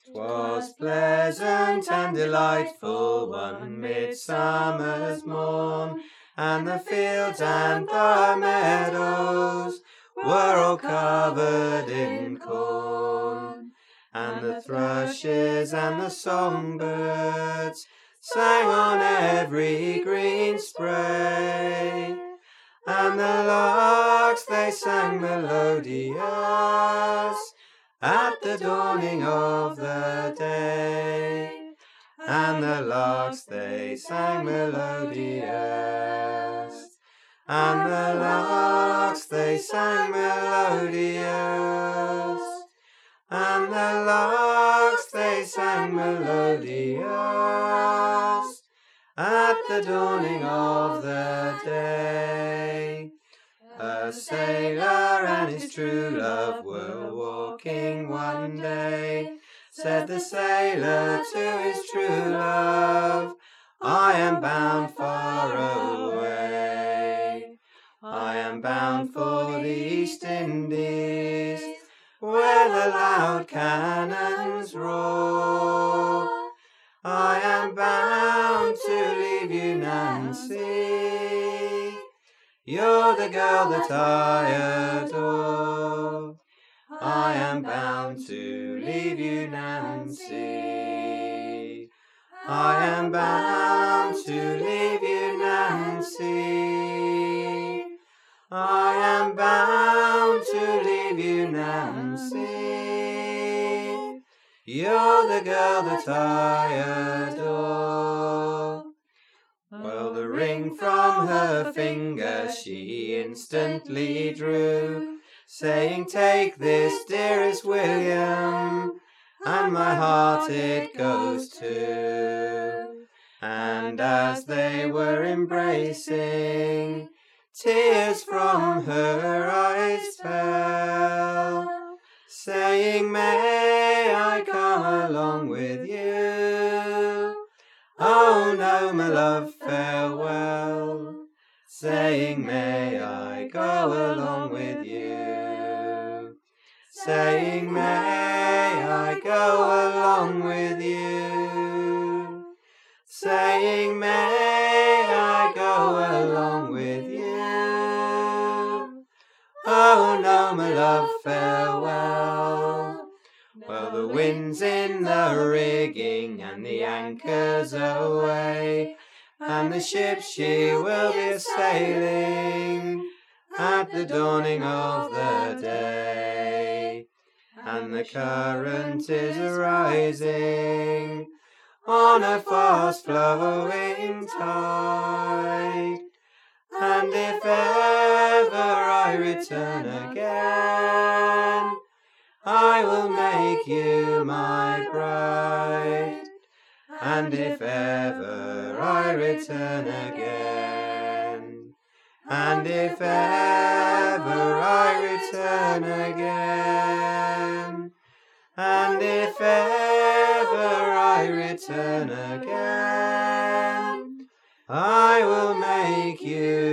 'Twas pleasant and delightful one midsummer's morn, and the fields and the meadows were all covered in corn, and the thrushes and the songbirds sang on every green spray, and the larks they sang melodious at the dawning of the day, and the larks they sang melodious, and the larks they sang melodious, and the larks they sang melodious at the dawning of the day. A sailor and his true love were walking one day. Said the sailor to his true love, I am bound far away. I am bound for the East Indies, where the loud cannons roar. I am bound to leave you, Nancy. You're the girl that I adore. I am bound to leave you, Nancy. I am bound to leave you, Nancy. I am bound to leave you, Nancy. You're the girl that I adore. Well, the ring from her finger she instantly drew, saying, take this, dearest William, and my heart it goes too. And as they were embracing, tears from her eyes fell, saying, may I come along with you? Oh no, my love, farewell, saying, may I go along with you? Saying, may I go along with you? Saying, may I go along with you? Oh no, my love, farewell. Well, the wind's in the rigging and the anchor's away, and the ship she will be sailing at the dawning of the day, and the current is rising on a fast flowing tide, and if ever I return again, I will make you my bride. And if ever I return again, and if ever I return again, and if ever I return again, I will make you